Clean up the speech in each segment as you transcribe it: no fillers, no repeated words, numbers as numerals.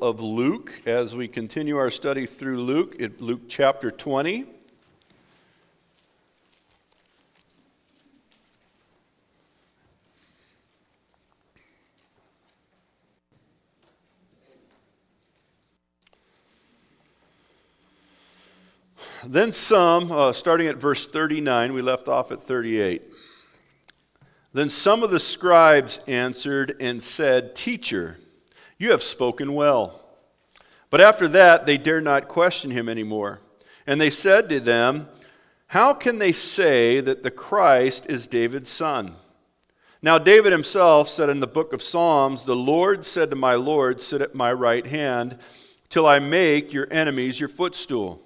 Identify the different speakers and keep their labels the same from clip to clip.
Speaker 1: of Luke as we continue our study through Luke, Luke chapter 20. Then some, starting at verse 39, we left off at 38. Then some of the scribes answered and said, "Teacher, you have spoken well." But after that, they dared not question him anymore. And they said to them, "How can they say that the Christ is David's son? Now David himself said in the book of Psalms, 'The Lord said to my Lord, sit at my right hand, till I make your enemies your footstool.'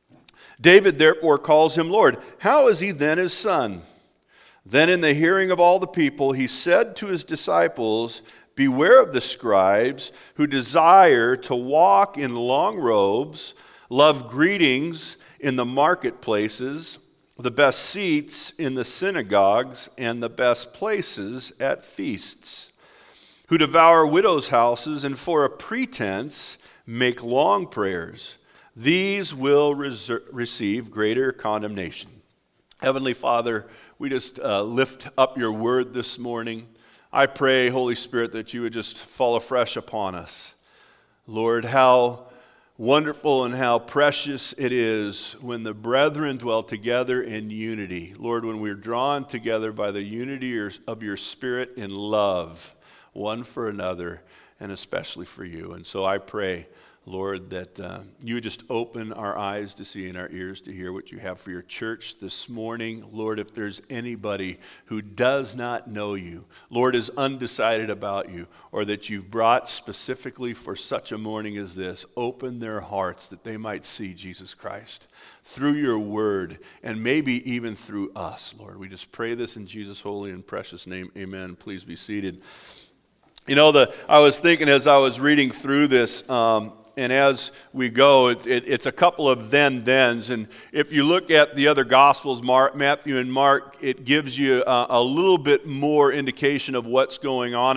Speaker 1: David therefore calls him Lord. How is he then his son?" Then in the hearing of all the people, he said to his disciples, "Beware of the scribes who desire to walk in long robes, love greetings in the marketplaces, the best seats in the synagogues, and the best places at feasts, who devour widows' houses and for a pretense make long prayers. These will receive greater condemnation." Heavenly Father, we just lift up your word this morning. I pray, Holy Spirit, that you would just fall afresh upon us. Lord, how wonderful and how precious it is when the brethren dwell together in unity. Lord, when we're drawn together by the unity of your Spirit in love, one for another, and especially for you. And so I pray, Lord, that you would just open our eyes to see and our ears to hear what you have for your church this morning. Lord, if there's anybody who does not know you, Lord, is undecided about you, or that you've brought specifically for such a morning as this, open their hearts that they might see Jesus Christ through your word and maybe even through us, Lord. We just pray this in Jesus' holy and precious name. Amen. Please be seated. You know, I was thinking as I was reading through this, and as we go, it's a couple of thens. And if you look at the other Gospels, Matthew and Mark, it gives you a little bit more indication of what's going on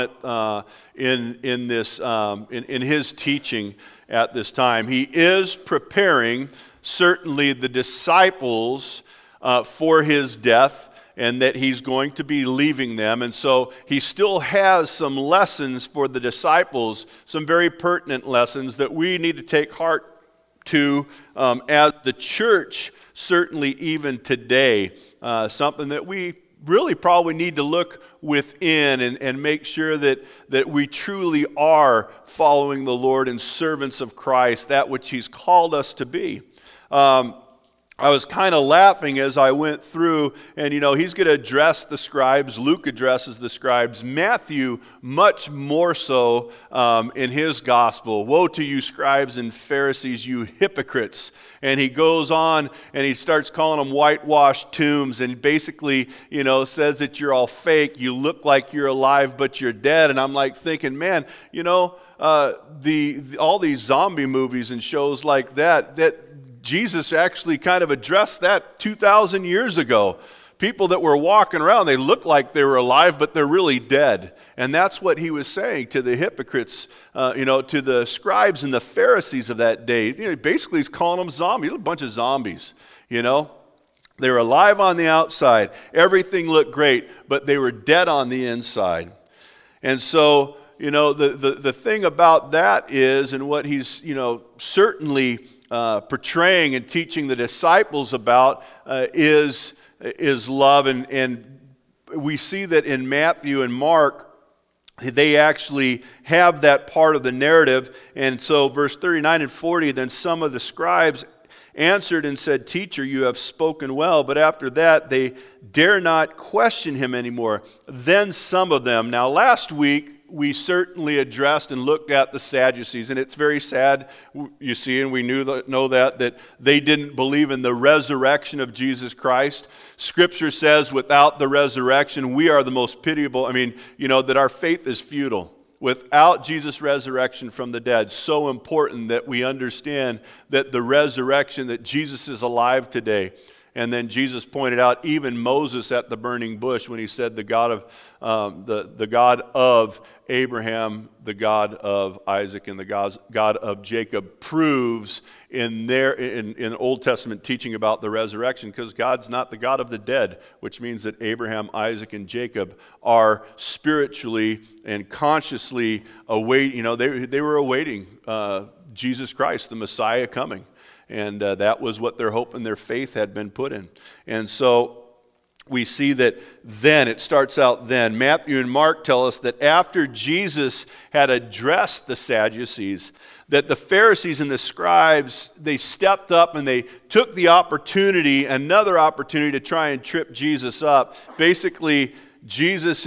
Speaker 1: in his teaching at this time. He is preparing, certainly, the disciples for his death, and that he's going to be leaving them. And so he still has some lessons for the disciples, some very pertinent lessons that we need to take heart to as the church, certainly even today. Something that we really probably need to look within and make sure that we truly are following the Lord and servants of Christ, that which he's called us to be. I was kind of laughing as I went through, and he's going to address the scribes. Luke addresses the scribes. Matthew, much more so in his gospel. "Woe to you, scribes and Pharisees, you hypocrites." And he goes on and he starts calling them whitewashed tombs, and basically, says that you're all fake. You look like you're alive, but you're dead. And I'm like thinking, man, all these zombie movies and shows like that Jesus actually kind of addressed that 2,000 years ago. People that were walking around, they look like they were alive, but they're really dead. And that's what he was saying to the hypocrites, to the scribes and the Pharisees of that day. Basically he's calling them zombies, a bunch of zombies, They were alive on the outside. Everything looked great, but they were dead on the inside. And so, the thing about that is, and what he's, certainly portraying and teaching the disciples about is love. And we see that in Matthew and Mark, they actually have that part of the narrative. And so verse 39 and 40, then some of the scribes answered and said, "Teacher, you have spoken well." But after that, they dare not question him anymore. Then some of them. Now last week, we certainly addressed and looked at the Sadducees, and it's very sad, you see, and we know that they didn't believe in the resurrection of Jesus Christ. Scripture says without the resurrection, we are the most pitiable. That our faith is futile. Without Jesus' resurrection from the dead, so important that we understand that the resurrection, that Jesus is alive today. And then Jesus pointed out even Moses at the burning bush when he said the God of Abraham, the God of Isaac, and the God of Jacob proves in Old Testament teaching about the resurrection, because God's not the God of the dead, which means that Abraham, Isaac, and Jacob are spiritually and consciously awaiting. They were awaiting Jesus Christ, the Messiah, coming. And that was what their hope and their faith had been put in. And so we see that then, it starts out then. Matthew and Mark tell us that after Jesus had addressed the Sadducees, that the Pharisees and the scribes, they stepped up and they took the opportunity, another opportunity, to try and trip Jesus up. Basically, Jesus,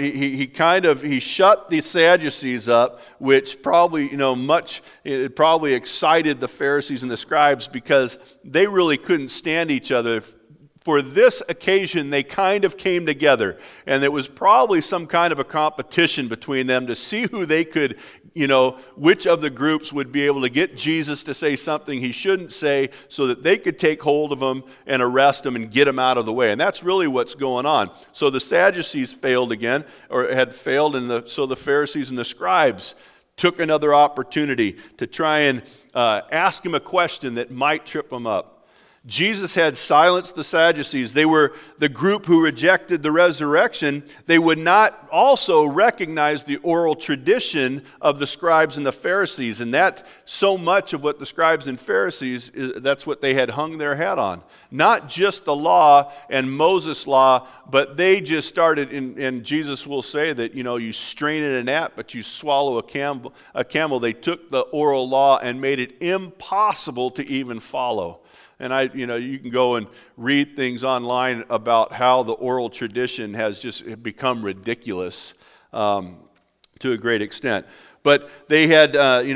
Speaker 1: he shut the Sadducees up, which probably, it probably excited the Pharisees and the scribes, because they really couldn't stand each other. For this occasion, they kind of came together, and it was probably some kind of a competition between them to see who they could, which of the groups would be able to get Jesus to say something he shouldn't say, so that they could take hold of him and arrest him and get him out of the way. And that's really what's going on. So the Sadducees failed again, or had failed, and so the Pharisees and the scribes took another opportunity to try and ask him a question that might trip him up. Jesus had silenced the Sadducees. They were the group who rejected the resurrection. They would not also recognize the oral tradition of the scribes and the Pharisees. And that, so much of what the scribes and Pharisees, that's what they had hung their hat on. Not just the law and Moses' law, but they just started, and Jesus will say that, you strain at a gnat, but you swallow a camel. They took the oral law and made it impossible to even follow. And you can go and read things online about how the oral tradition has just become ridiculous to a great extent. But they had,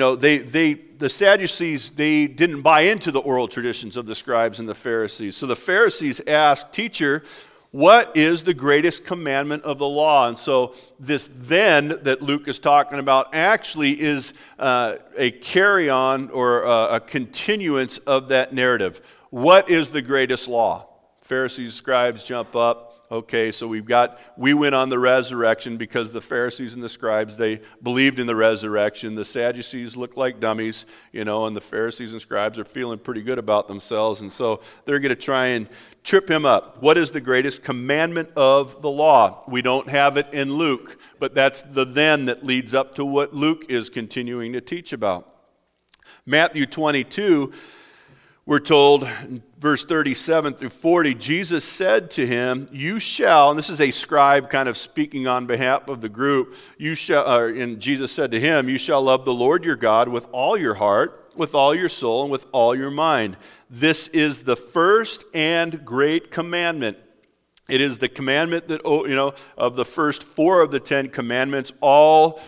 Speaker 1: the Sadducees, they didn't buy into the oral traditions of the scribes and the Pharisees. So the Pharisees asked, "Teacher, what is the greatest commandment of the law?" And so this then that Luke is talking about actually is a carry-on or a continuance of that narrative. What is the greatest law? Pharisees, scribes jump up. Okay, so we went on the resurrection because the Pharisees and the scribes, they believed in the resurrection. The Sadducees look like dummies, and the Pharisees and scribes are feeling pretty good about themselves. And so they're going to try and trip him up. What is the greatest commandment of the law? We don't have it in Luke, but that's the then that leads up to what Luke is continuing to teach about. Matthew 22, we're told, verse 37 through 40, Jesus said to him, "You shall," and this is a scribe kind of speaking on behalf of the group, and Jesus said to him, "You shall love the Lord your God with all your heart, with all your soul, and with all your mind. This is the first and great commandment." It is the commandment that, of the first 4 of the 10 commandments, all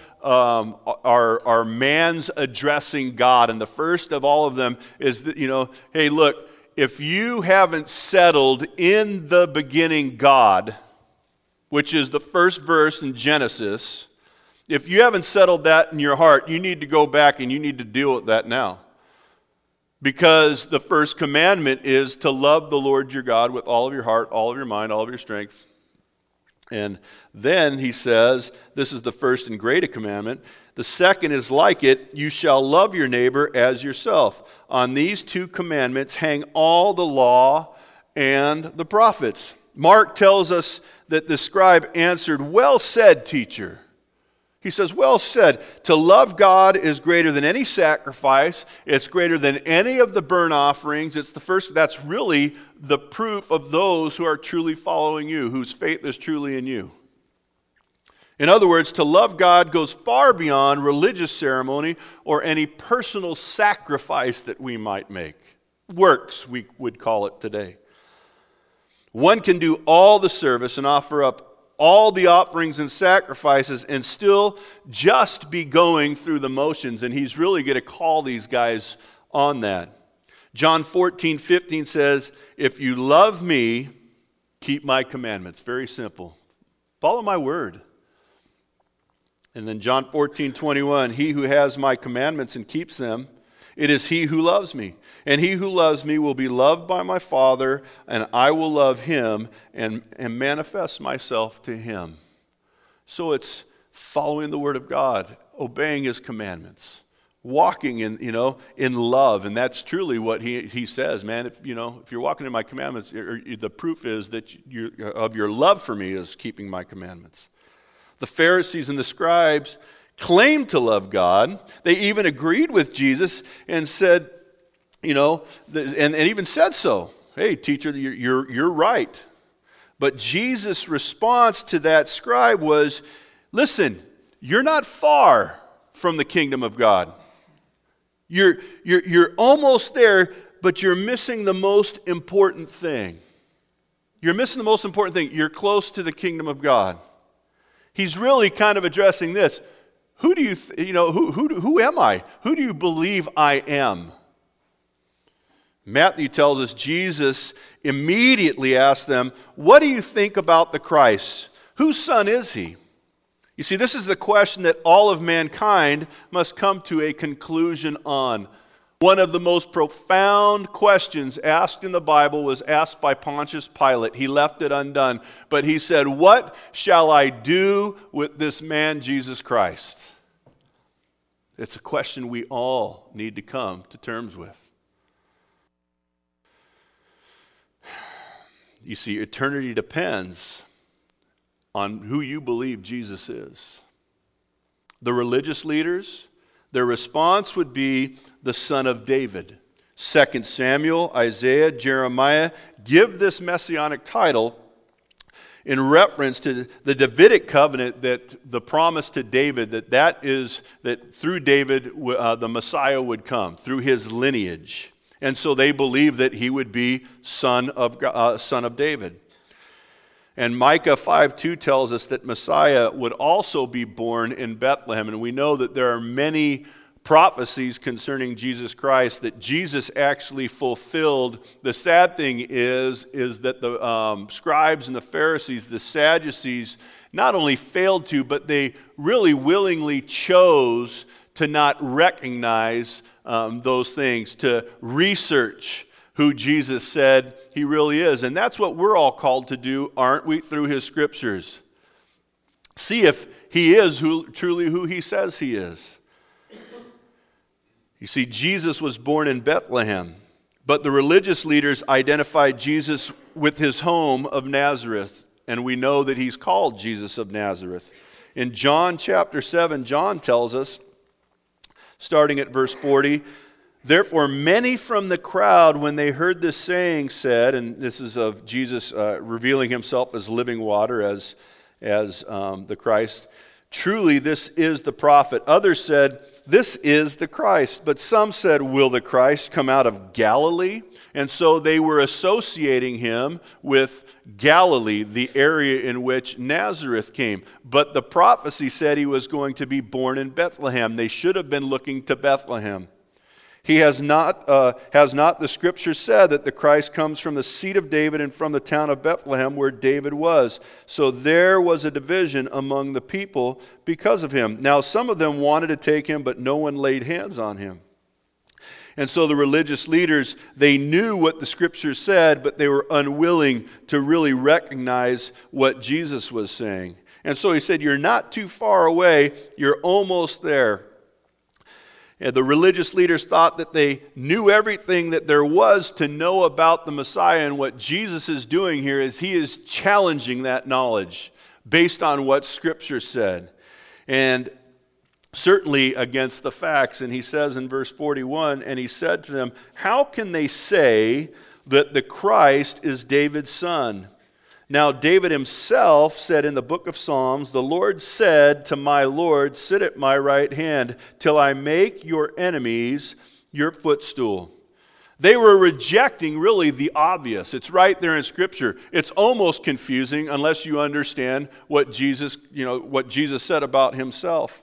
Speaker 1: are man's addressing God. And the first of all of them is that, hey, look, if you haven't settled in the beginning God, which is the first verse in Genesis, if you haven't settled that in your heart, you need to go back and you need to deal with that now. Because the first commandment is to love the Lord your God with all of your heart, all of your mind, all of your strength. And then he says, this is the first and great commandment. The second is like it, you shall love your neighbor as yourself. On these 2 commandments hang all the law and the prophets. Mark tells us that the scribe answered, "Well said, teacher." He says, "Well said. To love God is greater than any sacrifice. It's greater than any of the burnt offerings. It's the first. That's really the proof of those who are truly following you, whose faith is truly in you." In other words, to love God goes far beyond religious ceremony or any personal sacrifice that we might make. Works, we would call it today. One can do all the service and offer up all the offerings and sacrifices and still just be going through the motions. And he's really going to call these guys on that. John 14:15 says, "If you love me, keep my commandments." Very simple. Follow my word. And then John 14:21, "He who has my commandments and keeps them It is he who loves me. And he who loves me will be loved by my Father, and I will love him and manifest myself to him. So it's following the word of God, obeying his commandments, walking in love. And that's truly what he says, man. If you're walking in my commandments, the proof is that of your love for me is keeping my commandments. The Pharisees and the scribes claimed to love God. They even agreed with Jesus and said, and even said so. Hey, teacher, you're right. But Jesus' response to that scribe was, listen, you're not far from the kingdom of God. You're almost there, but you're missing the most important thing. You're missing the most important thing. You're close to the kingdom of God. He's really kind of addressing this. Who do you, who am I? Who do you believe I am? Matthew tells us Jesus immediately asked them, what do you think about the Christ? Whose son is he? You see, this is the question that all of mankind must come to a conclusion on. One of the most profound questions asked in the Bible was asked by Pontius Pilate. He left it undone. But he said, what shall I do with this man, Jesus Christ? It's a question we all need to come to terms with. You see, eternity depends on who you believe Jesus is. The religious leaders, their response would be the Son of David. 2 Samuel, Isaiah, Jeremiah give this messianic title in reference to the Davidic covenant, that the promise to David, that through David the Messiah would come, through his lineage. And so they believed that he would be son of David. And Micah 5:2 tells us that Messiah would also be born in Bethlehem. And we know that there are many prophecies concerning Jesus Christ that Jesus actually fulfilled. The sad thing is that the scribes and the Pharisees, the Sadducees, not only failed to, but they really willingly chose to not recognize those things, to research who Jesus said he really is. And that's what we're all called to do, aren't we, through his scriptures? See if he is truly who he says he is. You see, Jesus was born in Bethlehem, but the religious leaders identified Jesus with his home of Nazareth, and we know that he's called Jesus of Nazareth. In John chapter 7, John tells us, starting at verse 40, therefore many from the crowd, when they heard this saying, said, and this is of Jesus revealing himself as living water, as the Christ, truly this is the prophet. Others said, this is the Christ. But some said, will the Christ come out of Galilee? And so they were associating him with Galilee, the area in which Nazareth came. But the prophecy said he was going to be born in Bethlehem. They should have been looking to Bethlehem. Has not the scripture said that the Christ comes from the seed of David and from the town of Bethlehem where David was? So there was a division among the people because of him. Now some of them wanted to take him, but no one laid hands on him. And so the religious leaders, they knew what the scripture said, but they were unwilling to really recognize what Jesus was saying. And so he said, you're not too far away, you're almost there. And the religious leaders thought that they knew everything that there was to know about the Messiah, and what Jesus is doing here is he is challenging that knowledge based on what Scripture said, and certainly against the facts. And he says in verse 41, and he said to them, how can they say that the Christ is David's son? Now David himself said in the book of Psalms, the Lord said to my Lord, sit at my right hand till I make your enemies your footstool. They were rejecting really the obvious. It's right there in Scripture. It's almost confusing unless you understand what Jesus said about himself.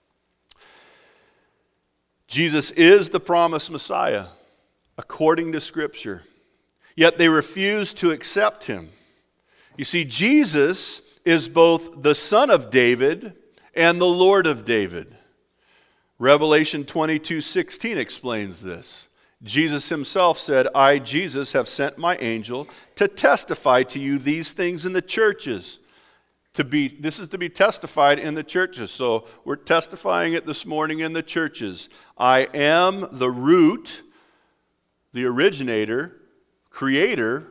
Speaker 1: Jesus is the promised Messiah according to Scripture. Yet they refused to accept him. You see, Jesus is both the Son of David and the Lord of David. Revelation 22:16 explains this. Jesus himself said, I, Jesus, have sent my angel to testify to you these things in the churches. This is to be testified in the churches. So we're testifying it this morning in the churches. I am the root, the originator, creator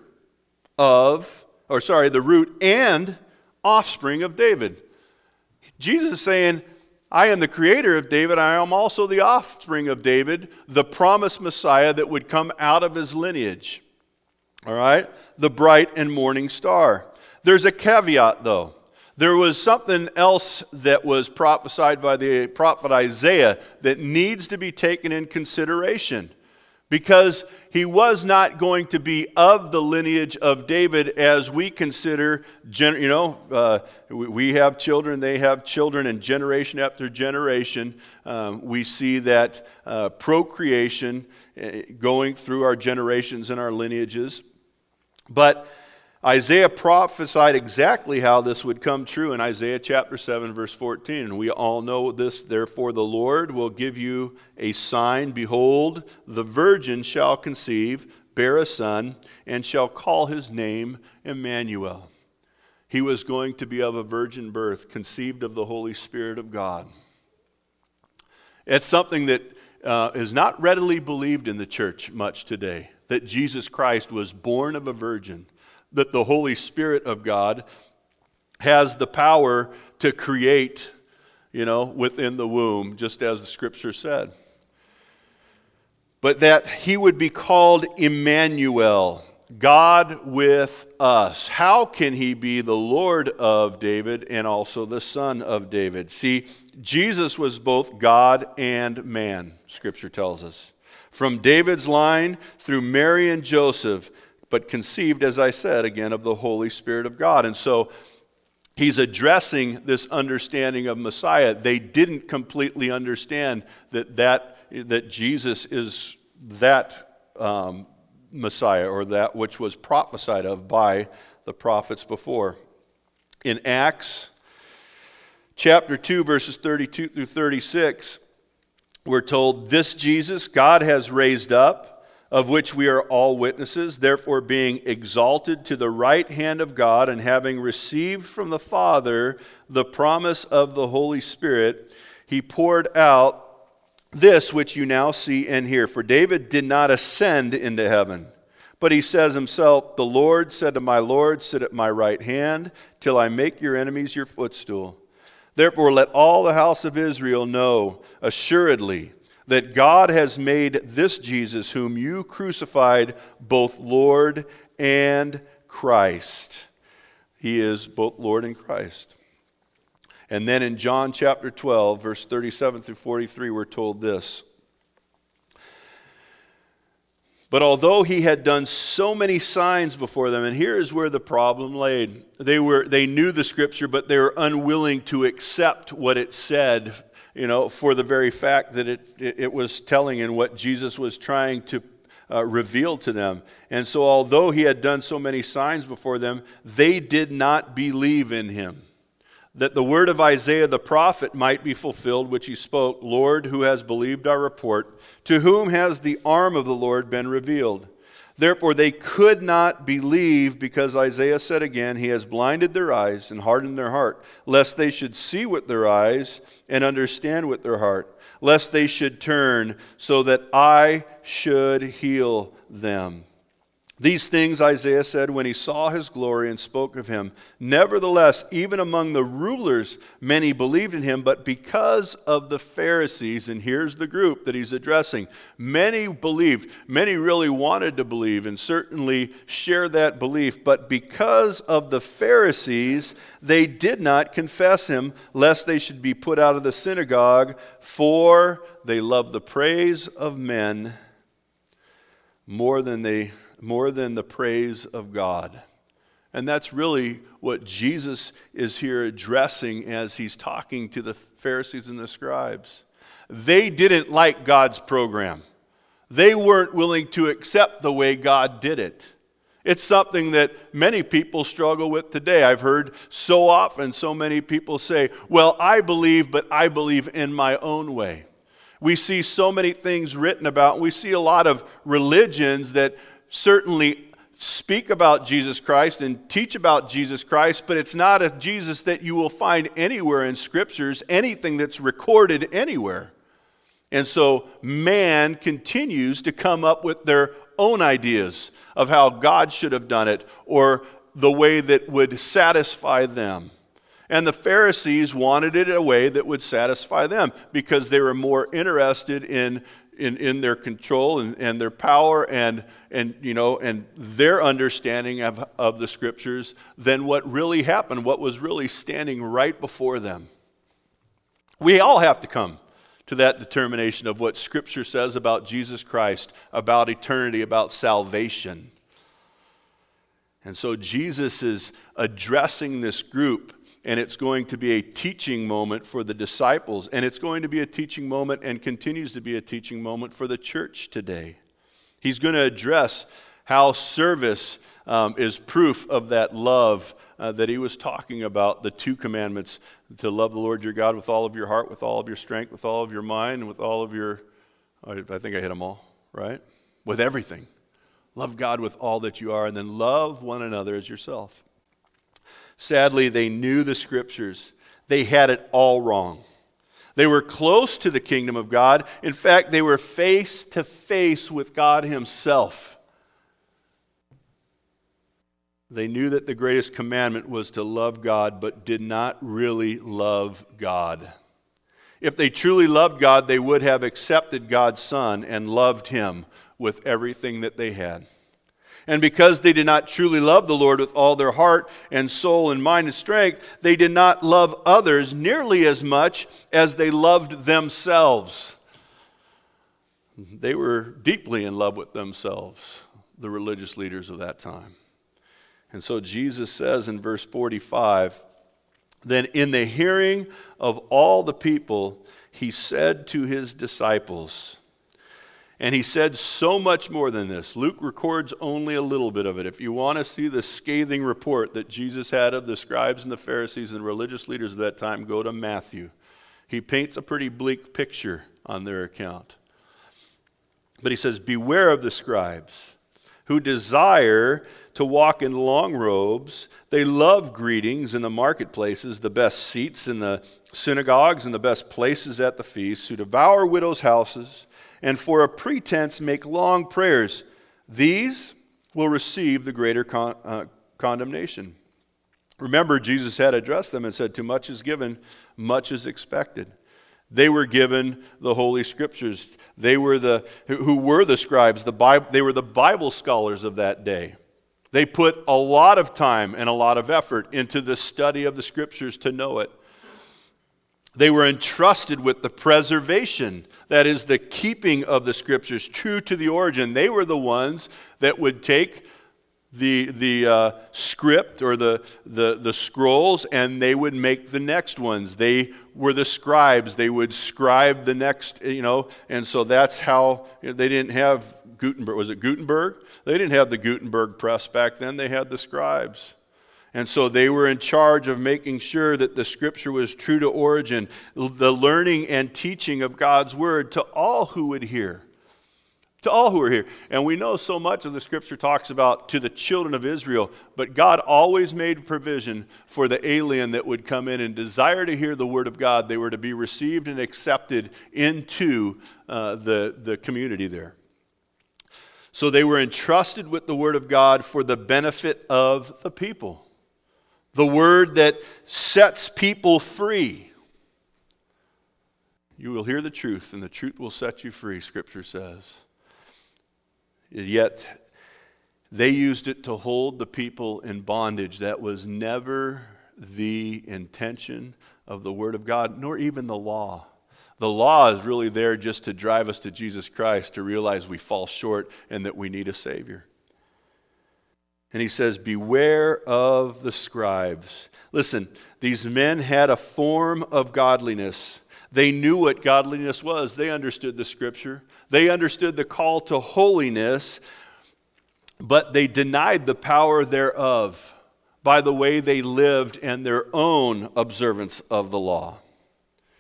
Speaker 1: the root and offspring of David. Jesus is saying, I am the creator of David. I am also the offspring of David, the promised Messiah that would come out of his lineage. All right? The bright and morning star. There's a caveat, though. There was something else that was prophesied by the prophet Isaiah that needs to be taken in consideration, because he was not going to be of the lineage of David as we consider, we have children, they have children, and generation after generation, we see that procreation going through our generations and our lineages. But Isaiah prophesied exactly how this would come true in Isaiah chapter 7, verse 14. And we all know this, therefore the Lord will give you a sign. Behold, the virgin shall conceive, bear a son, and shall call his name Emmanuel. He was going to be of a virgin birth, conceived of the Holy Spirit of God. It's something that is not readily believed in the church much today, that Jesus Christ was born of a virgin, that the Holy Spirit of God has the power to create, within the womb, just as the Scripture said. But that he would be called Emmanuel, God with us. How can he be the Lord of David and also the Son of David? See, Jesus was both God and man, Scripture tells us. From David's line through Mary and Joseph, but conceived, as I said, again, of the Holy Spirit of God. And so he's addressing this understanding of Messiah. They didn't completely understand that Jesus is that Messiah, or that which was prophesied of by the prophets before. In Acts chapter 2, verses 32 through 36, we're told, this Jesus God has raised up, of which we are all witnesses, therefore being exalted to the right hand of God, and having received from the Father the promise of the Holy Spirit, he poured out this which you now see and hear. For David did not ascend into heaven, but he says himself, the Lord said to my Lord, sit at my right hand, till I make your enemies your footstool. Therefore let all the house of Israel know assuredly that God has made this Jesus, whom you crucified, both Lord and Christ. He is both Lord and Christ. And then in John chapter 12, verse 37 through 43, we're told this. But although he had done so many signs before them, and here is where the problem laid. They knew the Scripture, but they were unwilling to accept what it said, for the very fact that it was telling in what Jesus was trying to reveal to them. And so although he had done so many signs before them, they did not believe in him, that the word of Isaiah the prophet might be fulfilled, which he spoke, Lord, who has believed our report? To whom has the arm of the Lord been revealed? Therefore they could not believe, because Isaiah said again, he has blinded their eyes and hardened their heart, lest they should see with their eyes and understand with their heart, lest they should turn, so that I should heal them. These things Isaiah said when he saw his glory and spoke of him. Nevertheless, even among the rulers, many believed in him, but because of the Pharisees, and here's the group that he's addressing, many believed, many really wanted to believe and certainly share that belief, but because of the Pharisees, they did not confess him, lest they should be put out of the synagogue, for they love the praise of men more than the praise of God. And that's really what Jesus is here addressing as he's talking to the Pharisees and the scribes. They didn't like God's program. They weren't willing to accept the way God did it. It's something that many people struggle with today. I've heard so often so many people say, well, I believe, but I believe in my own way. We see so many things written about. We see a lot of religions that certainly speak about Jesus Christ and teach about Jesus Christ, but it's not a Jesus that you will find anywhere in Scriptures, anything that's recorded anywhere. And so man continues to come up with their own ideas of how God should have done it or the way that would satisfy them. And the Pharisees wanted it in a way that would satisfy them because they were more interested in their control and their power and their understanding of the Scriptures than what really happened, what was really standing right before them. We all have to come to that determination of what Scripture says about Jesus Christ, about eternity, about salvation. And so Jesus is addressing this group, and it's going to be a teaching moment for the disciples, and it's going to be a teaching moment and continues to be a teaching moment for the church today. He's going to address how service is proof of that love that he was talking about, the two commandments, to love the Lord your God with all of your heart, with all of your strength, with all of your mind, and with all of your, I think I hit them all, right? With everything. Love God with all that you are, and then love one another as yourself. Sadly, they knew the Scriptures. They had it all wrong. They were close to the kingdom of God. In fact, they were face to face with God himself. They knew that the greatest commandment was to love God, but did not really love God. If they truly loved God, they would have accepted God's Son and loved him with everything that they had. And because they did not truly love the Lord with all their heart and soul and mind and strength, they did not love others nearly as much as they loved themselves. They were deeply in love with themselves, the religious leaders of that time. And so Jesus says in verse 45, then in the hearing of all the people, he said to his disciples, and he said so much more than this. Luke records only a little bit of it. If you want to see the scathing report that Jesus had of the scribes and the Pharisees and religious leaders of that time, go to Matthew. He paints a pretty bleak picture on their account. But he says, beware of the scribes who desire to walk in long robes. They love greetings in the marketplaces, the best seats in the synagogues and the best places at the feasts, who devour widows' houses, and for a pretense make long prayers. These will receive the greater condemnation. Remember, Jesus had addressed them and said, too much is given, much is expected. They were given the Holy Scriptures. They were who were the scribes. They were the Bible scholars of that day. They put a lot of time and a lot of effort into the study of the Scriptures to know it. They were entrusted with the preservation, that is, the keeping of the Scriptures true to the origin. They were the ones that would take the script or the scrolls, and they would make the next ones. They were the scribes. They would scribe the next, and so that's how they didn't have Gutenberg. Was it Gutenberg? They didn't have the Gutenberg press back then. They had the scribes. And so they were in charge of making sure that the Scripture was true to origin, the learning and teaching of God's Word to all who would hear. To all who are here. And we know so much of the Scripture talks about to the children of Israel, but God always made provision for the alien that would come in and desire to hear the Word of God. They were to be received and accepted into the community there. So they were entrusted with the Word of God for the benefit of the people. The Word that sets people free. You will hear the truth, and the truth will set you free, Scripture says. Yet they used it to hold the people in bondage. That was never the intention of the Word of God, nor even the law. The law is really there just to drive us to Jesus Christ, to realize we fall short and that we need a Savior. And he says, beware of the scribes. Listen, these men had a form of godliness. They knew what godliness was. They understood the Scripture. They understood the call to holiness, but they denied the power thereof by the way they lived and their own observance of the law.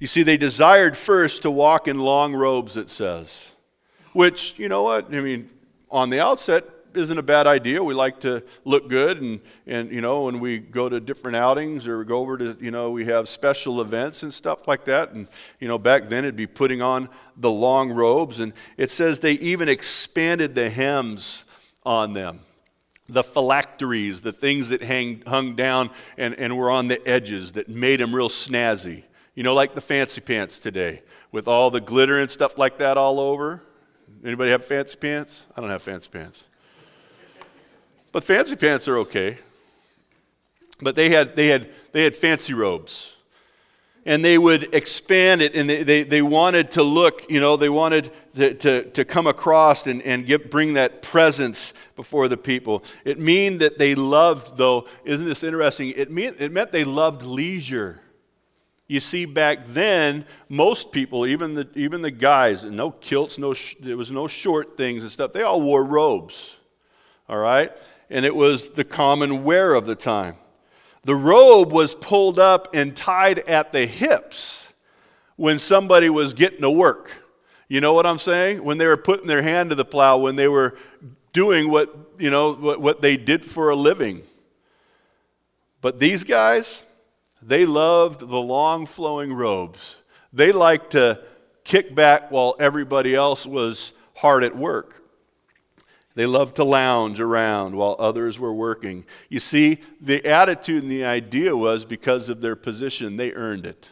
Speaker 1: You see, they desired first to walk in long robes, it says. Which, you know what, I mean, on the outset, isn't a bad idea. We like to look good, and you know, when we go to different outings or go over to, you know, we have special events and stuff like that. And, you know, back then it'd be putting on the long robes. And it says they even expanded the hems on them. The phylacteries, the things that hung down and were on the edges that made them real snazzy. You know, like the fancy pants today with all the glitter and stuff like that all over. Anybody have fancy pants? I don't have fancy pants. But fancy pants are okay. But they had fancy robes. And they would expand it, and they wanted to look, you know, they wanted to come across and bring that presence before the people. It meant that they loved, though, isn't this interesting? It meant they loved leisure. You see, back then, most people, even the guys, no kilts, there was no short things and stuff. They all wore robes, all right? And it was the common wear of the time. The robe was pulled up and tied at the hips when somebody was getting to work. You know what I'm saying? When they were putting their hand to the plow, when they were doing what they did for a living. But these guys, they loved the long flowing robes. They liked to kick back while everybody else was hard at work. They loved to lounge around while others were working. You see, the attitude and the idea was because of their position, they earned it.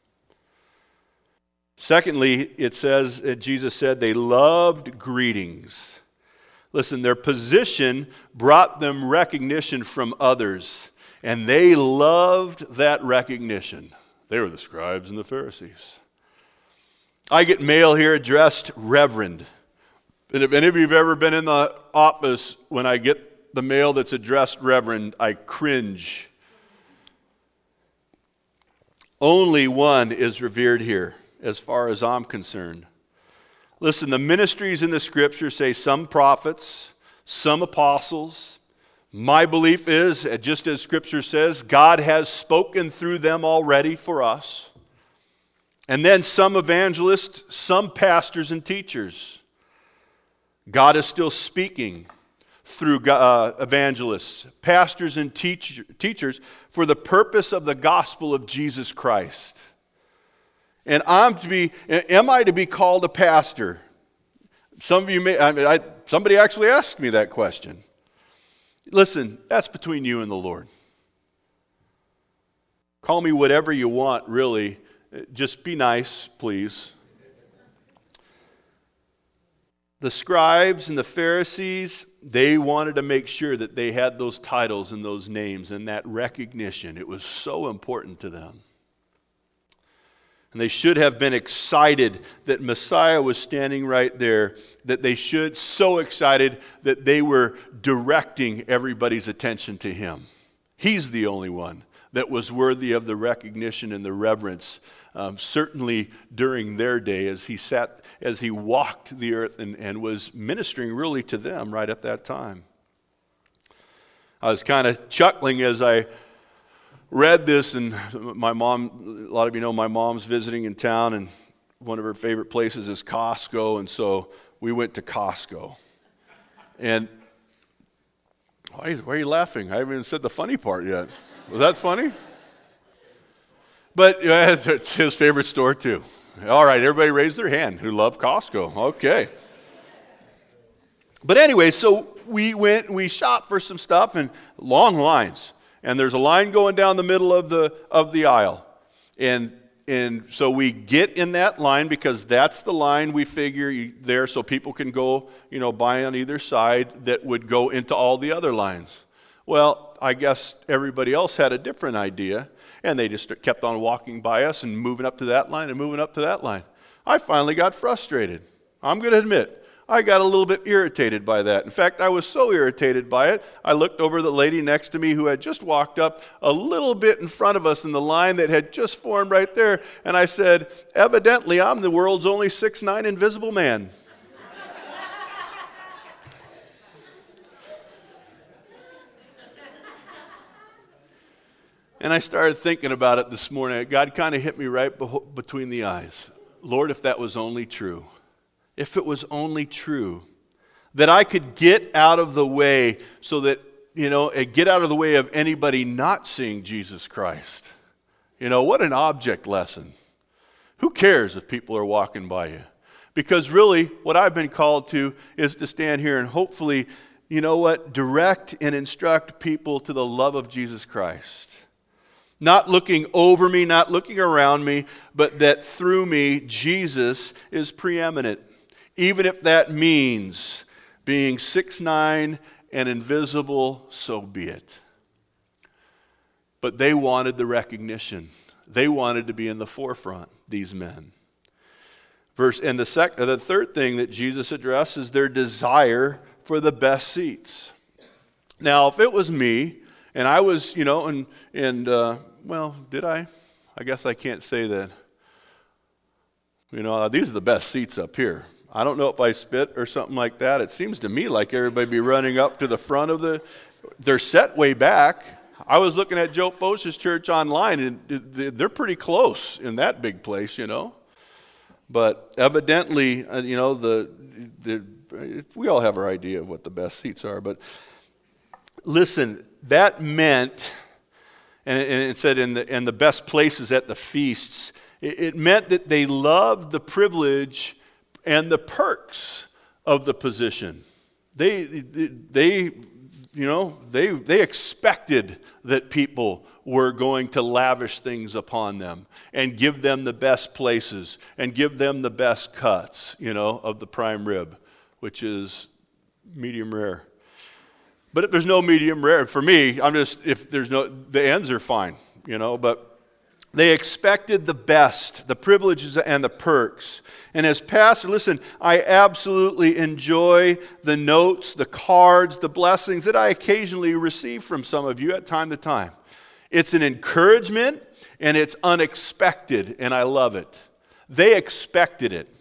Speaker 1: Secondly, it says, Jesus said, they loved greetings. Listen, their position brought them recognition from others, and they loved that recognition. They were the scribes and the Pharisees. I get mail here addressed Reverend. And if any of you have ever been in the office when I get the mail that's addressed Reverend, I cringe. Only one is revered here, as far as I'm concerned. Listen, the ministries in the Scripture say some prophets, some apostles. My belief is, just as Scripture says, God has spoken through them already for us. And then some evangelists, some pastors and teachers. God is still speaking through evangelists, pastors, and teachers for the purpose of the gospel of Jesus Christ. And am I to be called a pastor? Some of you somebody actually asked me that question. Listen, that's between you and the Lord. Call me whatever you want, really. Just be nice, please. The scribes and the Pharisees, they wanted to make sure that they had those titles and those names and that recognition. It was so important to them. And they should have been excited that Messiah was standing right there, that they should, so excited that they were directing everybody's attention to him. He's the only one that was worthy of the recognition and the reverence, certainly during their day as he walked the earth and was ministering really to them right at that time. I was kind of chuckling as I read this, and my mom, a lot of you know my mom's visiting in town, and one of her favorite places is Costco, and so we went to Costco. And why are you laughing? I haven't even said the funny part yet. Was that funny? But it's his favorite store too. All right, everybody raise their hand who love Costco. Okay. But anyway, so we went and we shopped for some stuff, and long lines. And there's a line going down the middle of the aisle. And so we get in that line because that's the line we figure there so people can go, buy on either side that would go into all the other lines. Well, I guess everybody else had a different idea, and they just kept on walking by us and moving up to that line and moving up to that line. I finally got frustrated. I'm going to admit, I got a little bit irritated by that. In fact, I was so irritated by it, I looked over at the lady next to me who had just walked up a little bit in front of us in the line that had just formed right there, and I said, evidently, I'm the world's only 6'9" invisible man. And I started thinking about it this morning. God kind of hit me right between the eyes. Lord, if that was only true, if it was only true, that I could get out of the way so that, get out of the way of anybody not seeing Jesus Christ. What an object lesson. Who cares if people are walking by you? Because really, what I've been called to is to stand here and hopefully, direct and instruct people to the love of Jesus Christ. Not looking over me, not looking around me, but that through me, Jesus is preeminent. Even if that means being 6'9" and invisible, so be it. But they wanted the recognition. They wanted to be in the forefront, these men. The third thing that Jesus addressed is their desire for the best seats. Now, if it was me, and I was, did I? I guess I can't say that. These are the best seats up here. I don't know if I spit or something like that. It seems to me like everybody be running up to the front of they're set way back. I was looking at Joe Fosch's church online, and they're pretty close in that big place, But evidently, we all have our idea of what the best seats are. But listen, that meant, and it said in the best places at the feasts, it meant that they loved the privilege and the perks of the position. They expected that people were going to lavish things upon them and give them the best places and give them the best cuts, of the prime rib, which is medium rare. But if there's no medium rare, for me, the ends are fine, but they expected the best, the privileges and the perks. And as pastor, listen, I absolutely enjoy the notes, the cards, the blessings that I occasionally receive from some of you at time to time. It's an encouragement and it's unexpected, and I love it. They expected it.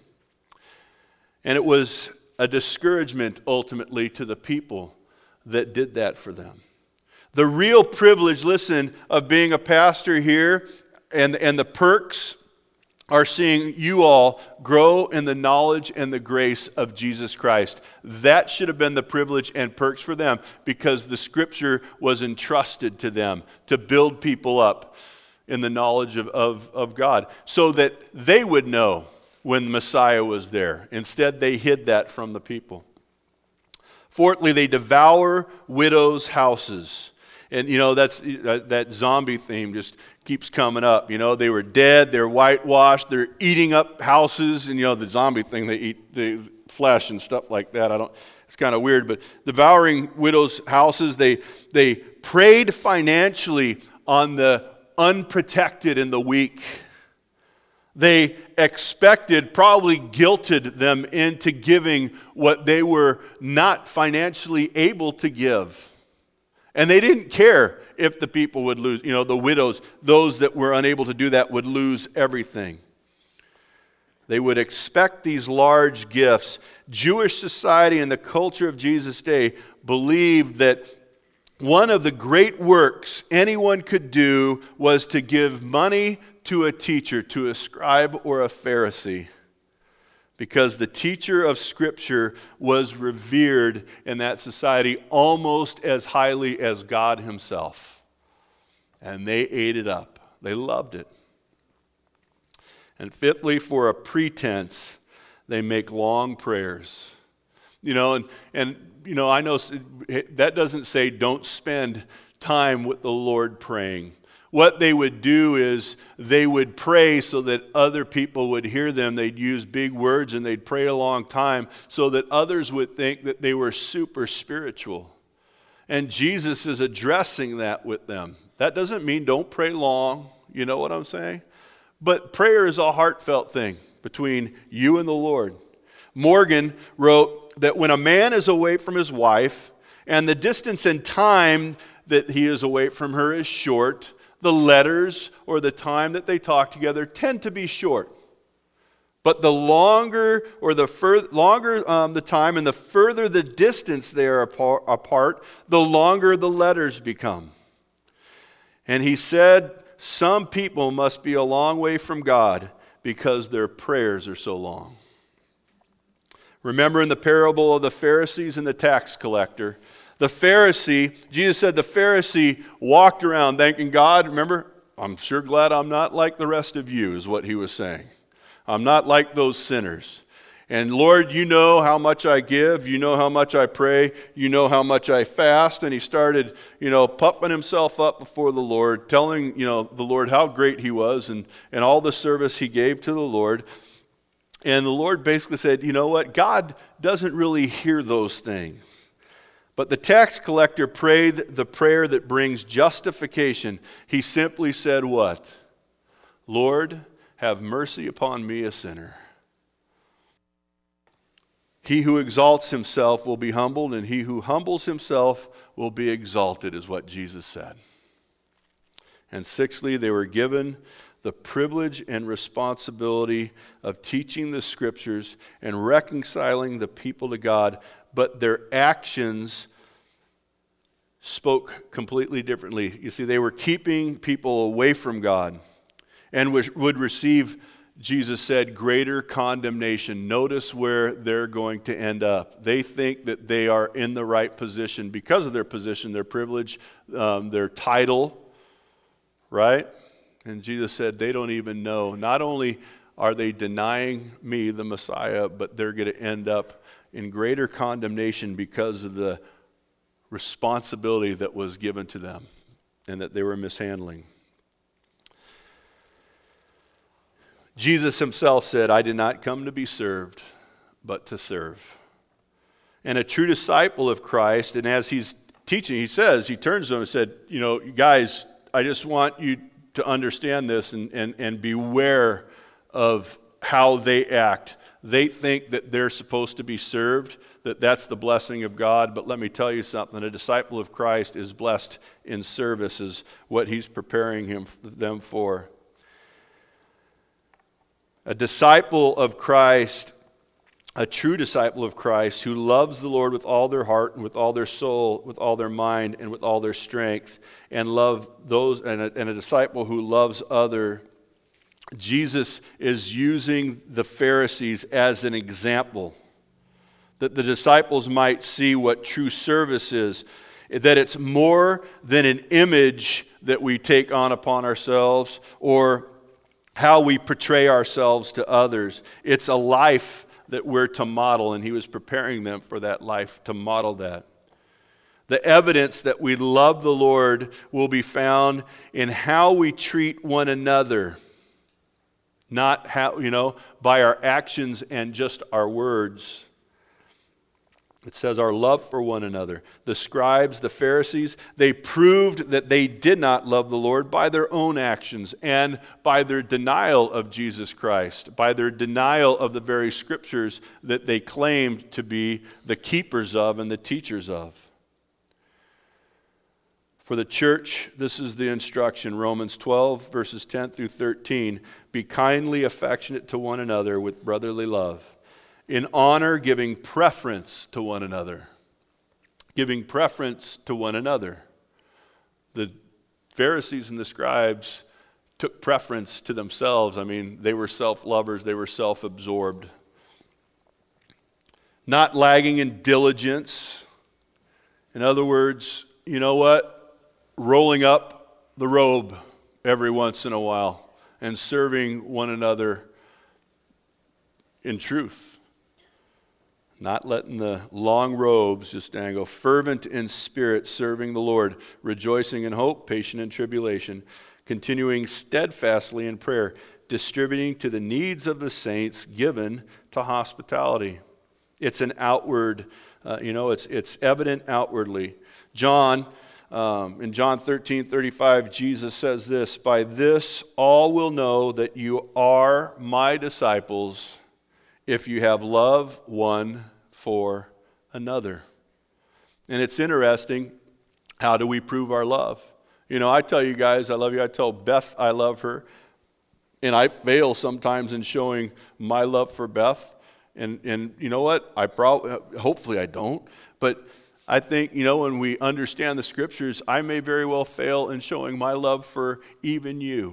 Speaker 1: And it was a discouragement ultimately to the people that did that for them. The real privilege, listen, of being a pastor here and the perks are seeing you all grow in the knowledge and the grace of Jesus Christ. That should have been the privilege and perks for them because the Scripture was entrusted to them to build people up in the knowledge of God so that they would know when the Messiah was there. Instead, they hid that from the people. Fourthly, they devour widows' houses. And, that's that zombie theme just keeps coming up. They were dead, they're whitewashed, they're eating up houses. And, the zombie thing, they eat the flesh and stuff like that. It's kind of weird. But devouring widows' houses, they preyed financially on the unprotected and the weak. They expected, probably guilted them into giving what they were not financially able to give. And they didn't care if the people would lose, the widows, those that were unable to do that would lose everything. They would expect these large gifts. Jewish society and the culture of Jesus' day believed that one of the great works anyone could do was to give money to a teacher, to a scribe or a Pharisee, because the teacher of Scripture was revered in that society almost as highly as God himself. And they ate it up. They loved it. And fifthly, for a pretense, they make long prayers. I know that doesn't say don't spend time with the Lord praying. What they would do is they would pray so that other people would hear them. They'd use big words and they'd pray a long time so that others would think that they were super spiritual. And Jesus is addressing that with them. That doesn't mean don't pray long. You know what I'm saying? But prayer is a heartfelt thing between you and the Lord. Morgan wrote that when a man is away from his wife and the distance and time that he is away from her is short, the letters or the time that they talk together tend to be short. But the longer or the the time and the further the distance they are apart, the longer the letters become. And he said, some people must be a long way from God because their prayers are so long. Remember in the parable of the Pharisees and the tax collector, the Pharisee, Jesus said the Pharisee walked around thanking God. Remember, I'm sure glad I'm not like the rest of you, is what he was saying. I'm not like those sinners. And Lord, you know how much I give. You know how much I pray. You know how much I fast. And he started, puffing himself up before the Lord, telling, the Lord how great he was and all the service he gave to the Lord. And the Lord basically said, you know what? God doesn't really hear those things. But the tax collector prayed the prayer that brings justification. He simply said what? Lord, have mercy upon me, a sinner. He who exalts himself will be humbled, and he who humbles himself will be exalted, is what Jesus said. And sixthly, they were given the privilege and responsibility of teaching the Scriptures and reconciling the people to God, but their actions spoke completely differently. You see, they were keeping people away from God and would receive, Jesus said, greater condemnation. Notice where they're going to end up. They think that they are in the right position because of their position, their privilege, their title, right? And Jesus said they don't even know. Not only are they denying me, the Messiah, but they're going to end up in greater condemnation because of the responsibility that was given to them and that they were mishandling. Jesus himself said, I did not come to be served, but to serve. And a true disciple of Christ, and as he's teaching, he turns to them and said, guys, I just want you to understand this and beware of how they act. They think that they're supposed to be served, that that's the blessing of God. But let me tell you something, a disciple of Christ is blessed in service, is what he's preparing them for. A disciple of Christ, a true disciple of Christ who loves the Lord with all their heart and with all their soul, with all their mind and with all their strength, and a disciple who loves other. Jesus is using the Pharisees as an example, that the disciples might see what true service is, that it's more than an image that we take on upon ourselves or how we portray ourselves to others. It's a life that we're to model, and he was preparing them for that life, to model that. The evidence that we love the Lord will be found in how we treat one another, not how, by our actions and just our words. It says our love for one another. The scribes, the Pharisees, they proved that they did not love the Lord by their own actions and by their denial of Jesus Christ, by their denial of the very scriptures that they claimed to be the keepers of and the teachers of. For the church, this is the instruction, Romans 12, verses 10 through 13. Be kindly affectionate to one another with brotherly love. In honor, giving preference to one another. Giving preference to one another. The Pharisees and the scribes took preference to themselves. They were self-lovers. They were self-absorbed. Not lagging in diligence. In other words, you know what? Rolling up the robe every once in a while and serving one another in truth. Not letting the long robes just dangle. Fervent in spirit, serving the Lord, rejoicing in hope, patient in tribulation, continuing steadfastly in prayer, distributing to the needs of the saints, given to hospitality. It's an outward, it's evident outwardly. In John 13:35, Jesus says this, by this all will know that you are my disciples, if you have love one for another. And it's interesting, how do we prove our love? I tell you guys I love you. I tell Beth I love her. And I fail sometimes in showing my love for Beth. And you know what? Hopefully I don't. But I think, when we understand the Scriptures, I may very well fail in showing my love for even you.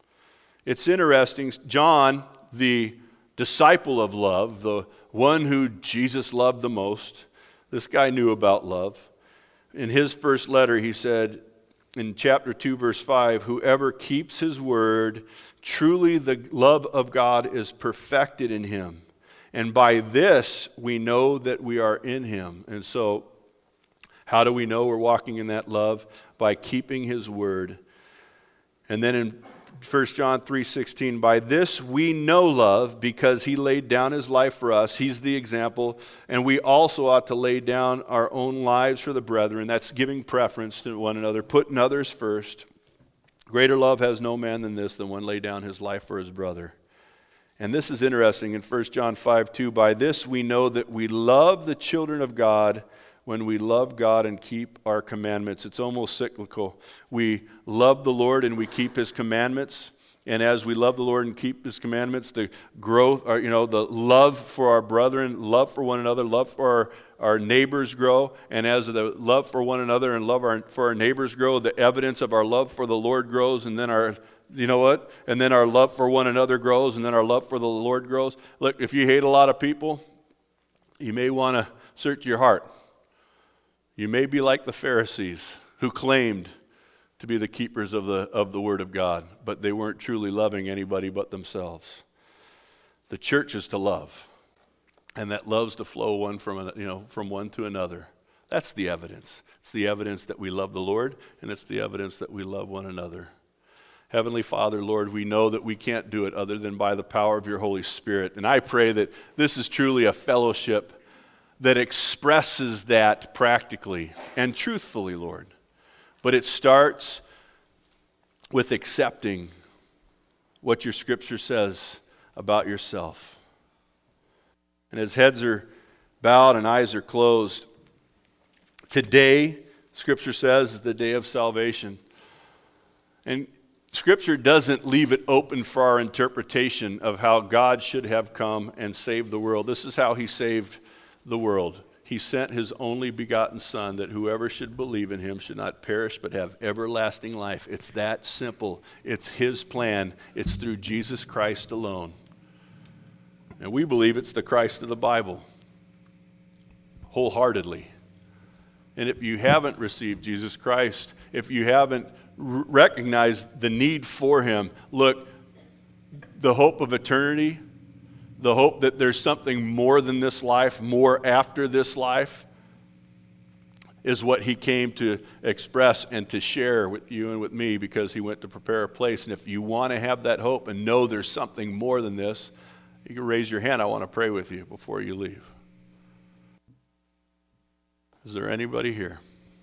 Speaker 1: It's interesting, John, the disciple of love, the one who Jesus loved the most, this guy knew about love. In his first letter, he said in chapter 2, verse 5, whoever keeps his word, truly the love of God is perfected in him. And by this, we know that we are in him. And so, how do we know we're walking in that love? By keeping his word. And then in 1 John 3:16, by this we know love because he laid down his life for us. He's the example. And we also ought to lay down our own lives for the brethren. That's giving preference to one another, putting others first. Greater love has no man than this, than one lay down his life for his brother. And this is interesting in 1 John 5:2. By this we know that we love the children of God when we love God and keep our commandments. It's almost cyclical. We love the Lord and we keep his commandments. And as we love the Lord and keep his commandments, the growth, the love for our brethren, love for one another, love for our neighbors grow. And as the love for one another and love for our neighbors grow, the evidence of our love for the Lord grows. And then And then our love for one another grows, and then our love for the Lord grows. Look, if you hate a lot of people, you may want to search your heart. You may be like the Pharisees who claimed to be the keepers of the Word of God, but they weren't truly loving anybody but themselves. The church is to love, and that love's to flow from one to another. That's the evidence. It's the evidence that we love the Lord, and it's the evidence that we love one another. Heavenly Father, Lord, we know that we can't do it other than by the power of your Holy Spirit. And I pray that this is truly a fellowship that expresses that practically and truthfully, Lord. But it starts with accepting what your Scripture says about yourself. And as heads are bowed and eyes are closed, today, Scripture says, is the day of salvation. And Scripture doesn't leave it open for our interpretation of how God should have come and saved the world. This is how he saved the world. He sent his only begotten Son, that whoever should believe in him should not perish but have everlasting life. It's that simple. It's his plan. It's through Jesus Christ alone. And we believe it's the Christ of the Bible, wholeheartedly. And if you haven't received Jesus Christ, if you haven't recognized the need for him, look, the hope of eternity, the hope that there's something more than this life, more after this life, is what he came to express and to share with you and with me, because he went to prepare a place. And if you want to have that hope and know there's something more than this, you can raise your hand. I want to pray with you before you leave. Is there anybody here?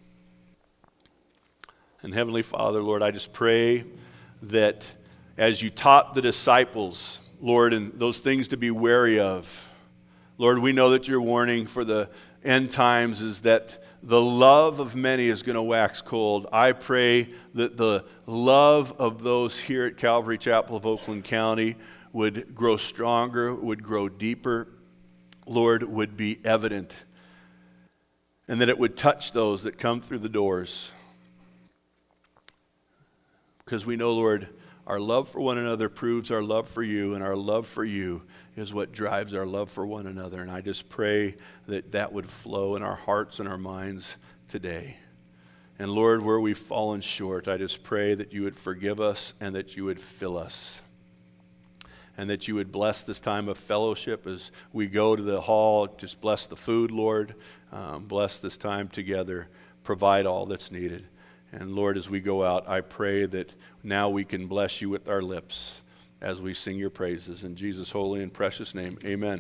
Speaker 1: And Heavenly Father, Lord, I just pray that as you taught the disciples, Lord, and those things to be wary of, Lord, we know that your warning for the end times is that the love of many is going to wax cold. I pray that the love of those here at Calvary Chapel of Oakland County would grow stronger, would grow deeper, Lord, would be evident, and that it would touch those that come through the doors. Because we know, Lord, our love for one another proves our love for you, and our love for you is what drives our love for one another. And I just pray that that would flow in our hearts and our minds today. And Lord, where we've fallen short, I just pray that you would forgive us and that you would fill us. And that you would bless this time of fellowship as we go to the hall. Just bless the food, Lord. Bless this time together. Provide all that's needed. And Lord, as we go out, I pray that now we can bless you with our lips as we sing your praises. In Jesus' holy and precious name, amen.